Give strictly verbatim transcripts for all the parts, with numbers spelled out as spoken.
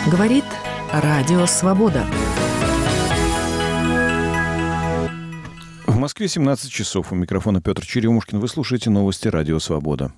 Говорит Радио Свобода. В Москве семнадцать часов. У микрофона Петр Черемушкин. Вы слушаете новости Радио Свобода.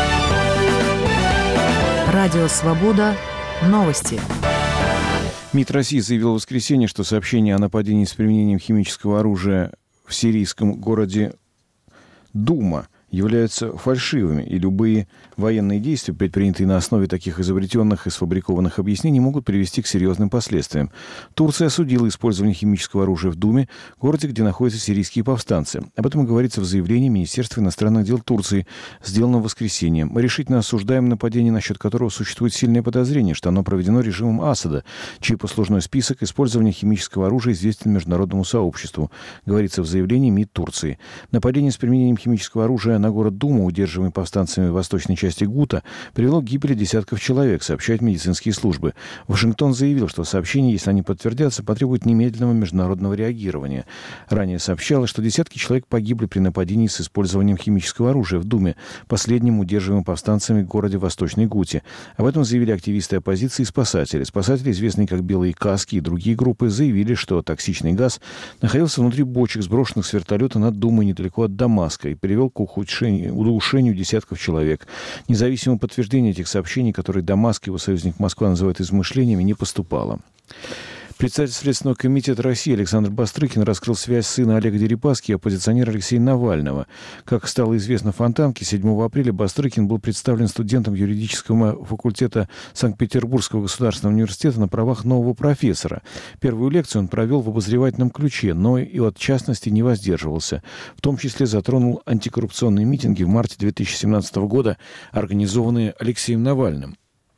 Радио Свобода. Новости. МИД России заявил в воскресенье, что сообщения о нападении с применением химического оружия в сирийском городе Дума являются фальшивыми, и любые военные действия, предпринятые на основе таких изобретенных и сфабрикованных объяснений, могут привести к серьезным последствиям. Турция осудила использование химического оружия в Думе, городе, где находятся сирийские повстанцы. Об этом говорится в заявлении Министерства иностранных дел Турции, сделанном в воскресенье. Мы решительно осуждаем нападение, насчет которого существует сильное подозрение, что оно проведено режимом Асада, чей послужной список использования химического оружия известен международному сообществу, говорится в заявлении МИД Турции. Нападение с применением химического оружия на город Дума, удерживаемый повстанцами в восточной части Гута, привело к гибели десятков человек, сообщают медицинские службы. Вашингтон заявил, что сообщения, если они подтвердятся, потребуют немедленного международного реагирования. Ранее сообщалось, что десятки человек погибли при нападении с использованием химического оружия в Думе, последнем удерживаемым повстанцами в городе Восточной Гуте. Об этом заявили активисты оппозиции и спасатели. Спасатели, известные как «Белые каски», и другие группы заявили, что токсичный газ находился внутри бочек, сброшенных с вертолета над Думой недалеко от Дамаска, и привел к ухудшению удушению десятков человек. Независимого подтверждения этих сообщений, которые Дамаск и его союзник Москва называют измышлениями, не поступало. Председатель Следственного комитета России Александр Бастрыкин раскрыл связь сына Олега Дерипаски и оппозиционера Алексея Навального. Как стало известно Фонтанке, седьмого апреля Бастрыкин был представлен студентом юридического факультета Санкт-Петербургского государственного университета на правах нового профессора. Первую лекцию он провел в обозревательном ключе, но и от частности не воздерживался. В том числе затронул антикоррупционные митинги в марте две тысячи семнадцатого года, организованные Алексеем Навальным.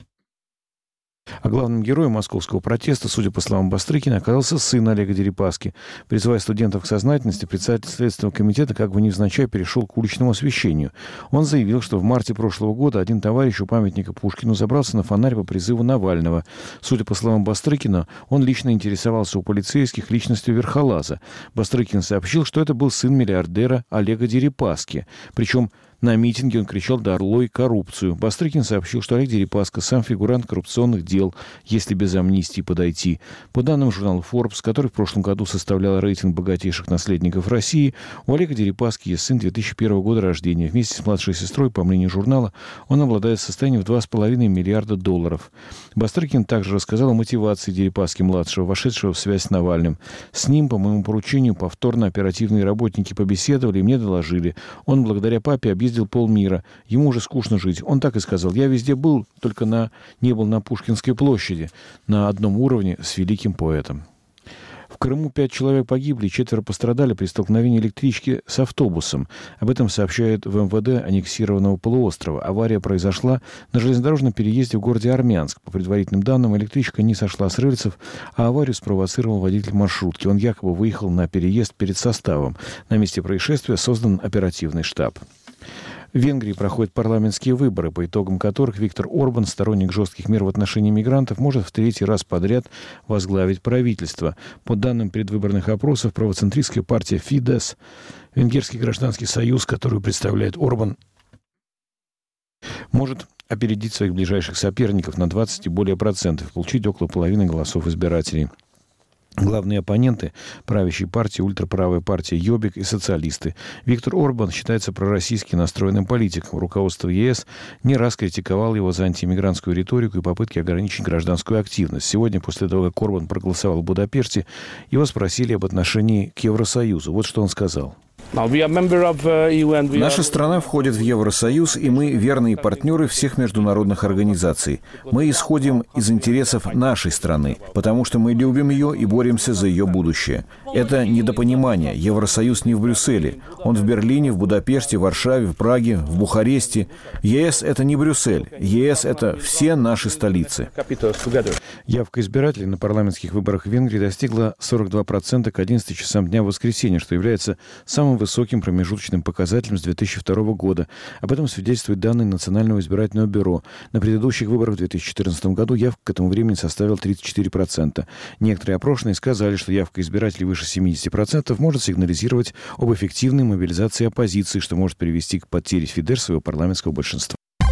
А главным героем московского протеста, судя по словам Бастрыкина, оказался сын Олега Дерипаски. Призывая студентов к сознательности, председатель Следственного комитета как бы невзначай перешел к уличному освещению. Он заявил, что в марте прошлого года один товарищ у памятника Пушкину забрался на фонарь по призыву Навального. Судя по словам Бастрыкина, он лично интересовался у полицейских личностью верхолаза. Бастрыкин сообщил, что это был сын миллиардера Олега Дерипаски. Причем на митинге он кричал «Да орлой коррупцию». Бастрыкин сообщил, что Олег Дерипаска сам фигурант коррупционных дел, если без амнистии подойти. По данным журнала Forbes, который в прошлом году составлял рейтинг богатейших наследников России, у Олега Дерипаски есть сын две тысячи первого года рождения. Вместе с младшей сестрой, по мнению журнала, он обладает состоянием в два с половиной миллиарда долларов. Бастрыкин также рассказал о мотивации Дерипаски-младшего, вошедшего в связь с Навальным. С ним, по моему поручению, повторно оперативные работники побеседовали и мне доложили. Он благодаря папе объездил полмира. Ему уже скучно жить. Он так и сказал: я везде был, только на... не был на Пушкинской площади, на одном уровне с великим поэтом. В Крыму пять человек погибли, четверо пострадали при столкновении электрички с автобусом. Об этом сообщают в эм вэ дэ аннексированного полуострова. Авария произошла на железнодорожном переезде в городе Армянск. По предварительным данным, электричка не сошла с рельсов, а аварию спровоцировал водитель маршрутки. Он якобы выехал на переезд перед составом. На месте происшествия создан оперативный штаб. В Венгрии проходят парламентские выборы, по итогам которых Виктор Орбан, сторонник жестких мер в отношении мигрантов, может в третий раз подряд возглавить правительство. По данным предвыборных опросов, правоцентристская партия Фидес, Венгерский гражданский союз, который представляет Орбан, может опередить своих ближайших соперников на двадцать и более процентов, получить около половины голосов избирателей. Главные оппоненты правящей партии — ультраправая партия Йобик и социалисты. Виктор Орбан считается пророссийски настроенным политиком. Руководство е эс не раз критиковало его за антииммигрантскую риторику и попытки ограничить гражданскую активность. Сегодня, после того, как Орбан проголосовал в Будапеште, его спросили об отношении к Евросоюзу. Вот что он сказал. Наша страна входит в Евросоюз, и мы верные партнеры всех международных организаций. Мы исходим из интересов нашей страны, потому что мы любим ее и боремся за ее будущее. Это недопонимание. Евросоюз не в Брюсселе. Он в Берлине, в Будапеште, в Варшаве, в Праге, в Бухаресте. е эс — это не Брюссель. е эс — это все наши столицы. Явка избирателей на парламентских выборах в Венгрии достигла сорок два процента к одиннадцати часам дня в воскресенье, что является самым высоким промежуточным показателем с две тысячи второго года. Об этом свидетельствуют данные Национального избирательного бюро. На предыдущих выборах в две тысячи четырнадцатом году явка к этому времени составила тридцать четыре процента. Некоторые опрошенные сказали, что явка избирателей выше семидесяти процентов может сигнализировать об эффективной мобилизации оппозиции, что может привести к потере Фидеш своего парламентского большинства.